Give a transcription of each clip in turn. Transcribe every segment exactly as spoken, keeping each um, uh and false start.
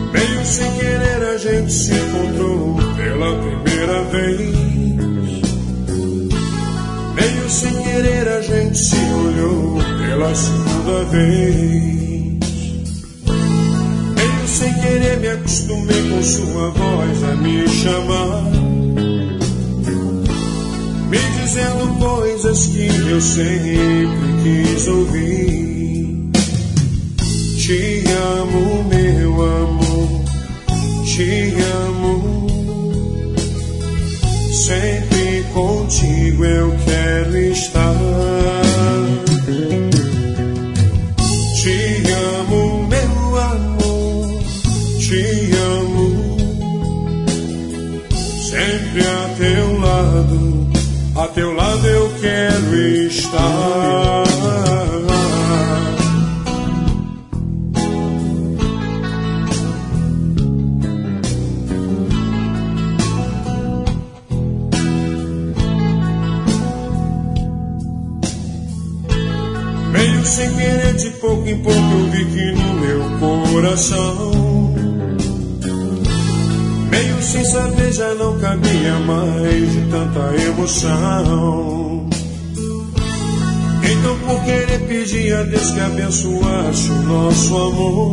Meio sem querer a gente se encontrou pela primeira vez. Meio sem querer a gente se olhou pela segunda vez. Meio sem querer me acostumei com sua voz a me chamar, me dizendo coisas que eu sempre quis ouvir. Te amo, meu amor, te amo. Sempre contigo eu quero estar. Te amo, meu amor, te amo. Sempre a teu lado, a teu lado eu quero estar. Meio sem querer, de pouco em pouco eu vi que no meu coração, meio sem saber já não cabia mais de tanta emoção. Então por querer pedir a Deus que abençoasse o nosso amor,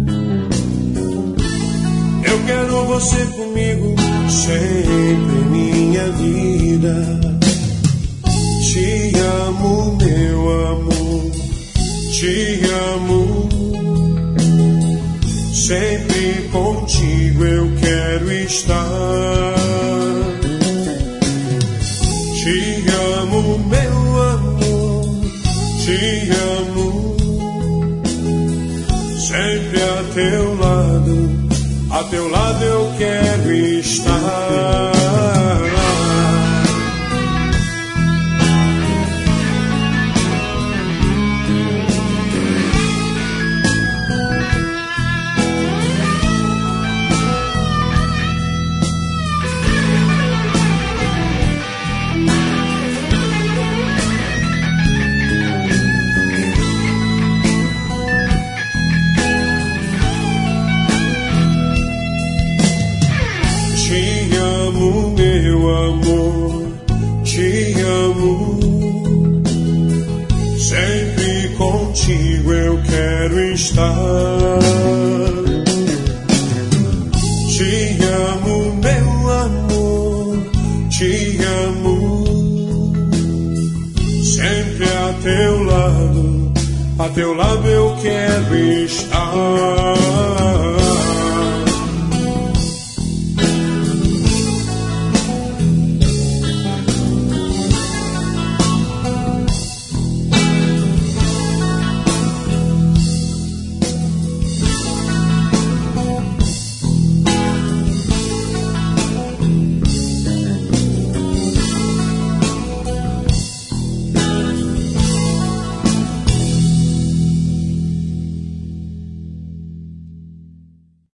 eu quero você comigo sempre, minha vida. Te amo, meu amor, te amo. Sempre contigo eu quero estar. Te amo, meu amor, te amo. Sempre a teu lado, a teu lado eu quero estar. Meu amor, te amo. Sempre contigo eu quero estar. Te amo, meu amor, te amo. Sempre a teu lado, a teu lado eu quero estar.